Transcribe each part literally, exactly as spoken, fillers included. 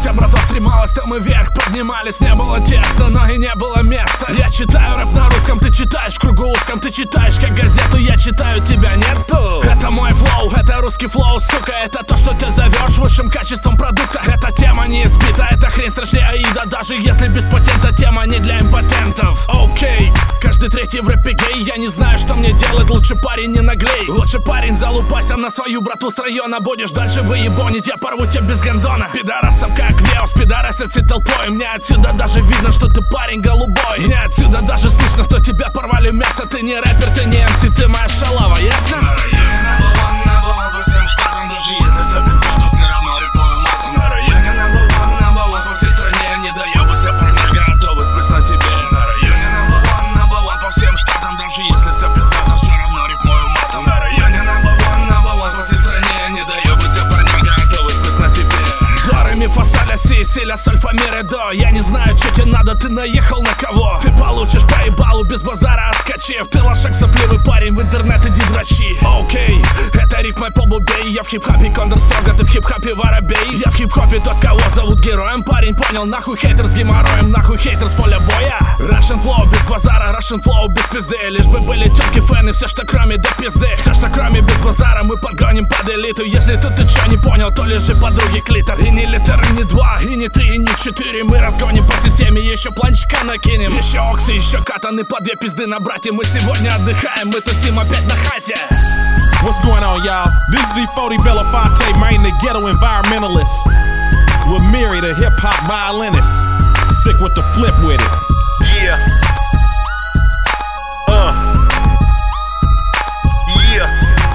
Вся братва стремалась, там и вверх поднимались. Не было тесно, но и не было места. Я читаю рэп на русском, ты читаешь в кругу узком. Ты читаешь как газету, я читаю, тебя нету. Это мой флоу, это русский флоу, сука. Это то, что ты зовешь высшим качеством продукта. Эта тема не избита, эта хрень страшнее Аида. Даже если без патента, тема не для импотентов. Окей, каждый третий в рэпе гей. Я не знаю, что мне делать, лучше парень не наглей. Лучше парень залупайся на свою брату с района. Будешь дальше выебонить, я порву тебя без гондона. Пидорасом как Веус, пидорасят всей толпой. Мне отсюда даже видно, что ты парень голубой. Мне отсюда даже слышно, что тебя порвали в мясо. Ты не рэпер, ты не эм си, ты моя шалава, ясно? Силя, соль, фа, ми, ре, до. Я не знаю, что тебе надо, ты наехал на кого. Ты получишь по ебалу без базара отскочив. Ты лошак, сопливый парень, в интернет иди дрочи. Окей, это рифмой полбубей. Я в хип-хопе кондор строго, ты в хип-хопе воробей. Я в хип-хопе тот, кого зовут героем. Парень понял, нахуй хейтер с геморроем. Нахуй хейтер с поля боя. Russian flow без базара, Russian flow без пизды. Лишь бы были тётки, фэны, все что кроме до пизды. Все что кроме без базара, мы подгоним под элиту. Если тут ты чё не понял, то лежи подруги клитор. И не литер, и не два, и не три, и не четыре. Мы разгоним по системе, еще планчика накинем. Еще оксы, еще катаны, по две пизды на брате. Мы сегодня отдыхаем, мы тусим опять на хате. What's going on, y'all? This is Z forty Belafonte, man, the ghetto environmentalist. With Miri, the hip-hop violinist. Sick with the flip with it. Yeah. Uh. Yeah.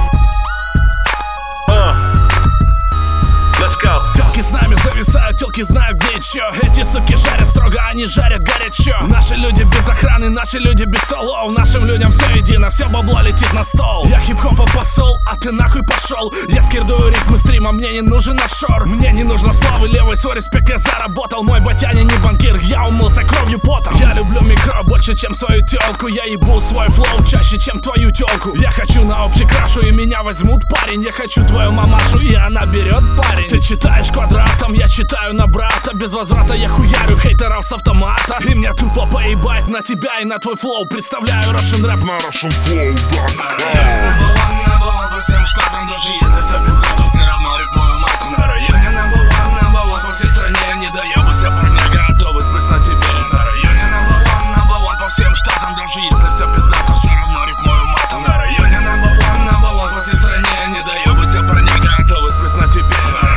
Uh. Let's go. Телки с нами зависают, телки знают где и чё. Эти суки жарят строго, они жарят горячо. Наши люди без охраны, наши люди без столов. Нашим людям все едино, все бабло летит на стол. Я хип-хопа посол, а ты нахуй пошел. Я скирдую ритмы стрима, мне не нужен офшор. Мне не нужно славы, левый свой респект я заработал. Мой батяня не банкир, я умылся кровью потом. Я люблю микро больше, чем свою телку. Я ебу свой флоу чаще, чем твою телку. Я хочу на оптикрашу и меня возьмут парень. Я хочу твою мамашу и она берет парень. Ты читаешь квадратом, я читаю на брата. Без возврата я хуярю хейтеров с автомата. И мне тупо поебать на тебя и на твой флоу. Представляю Russian рэп на Russian flow. Number one, number one по всем штатам. Даже если все без то все равно рифмую матом. На районе number one, number one по всей стране. Не доебусь, я парня готовы спать на тебе. На районе number one, number one по всем штатам. Даже если все без то все равно рифмую матом. На районе number one, number one по всей стране. Не доебусь, я парня готовы спать на тебе.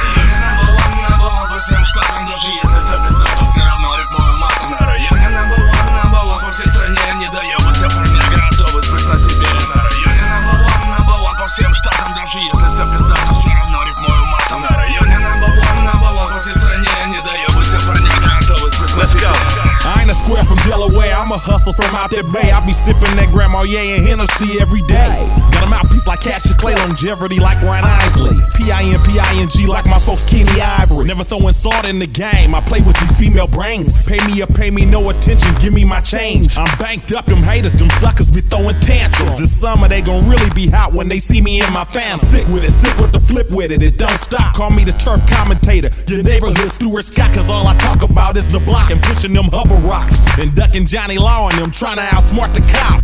Всем штатам, даже если все без то все равно рифмую матом. На районе number one, number one по всей стране. Не доебусь, я парня готовы спать на тебе. На районе number one, number one по всем штатам, даже если все без то все равно рифмую матом. На районе number one, number one по всей стране. Не доебусь, я парня готовы спать на тебе. I ain't a square from Delaware, I'm a hustler from out that bay. I be sipping that Grandma Ye and Hennessy every day. Got a mouthpiece like Cassius Clay, longevity like Ryan Isley. P I N P I N G like my folks Kenny Ivory. Never throwing salt in the game, I play with these female brains. Pay me or pay me no attention, give me my change. I'm banked up, them haters, them suckers be throwing tantrums. This summer they gon' really be hot when they see me in my fan. Sick with it, sick with the flip with it, it don't stop. Call me the turf commentator, your neighborhood Stuart Scott. Cause all I talk about is the block and pushing them hubble rocks. And ducking Johnny Law and them, trying to outsmart the cop.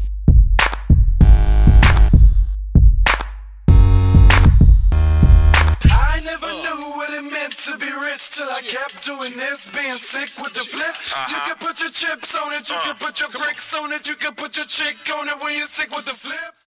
I never knew what it meant to be rich till I kept doing this, being sick with the flip. You can put your chips on it, you can put your bricks on it, you can put your chick on it when you're sick with the flip.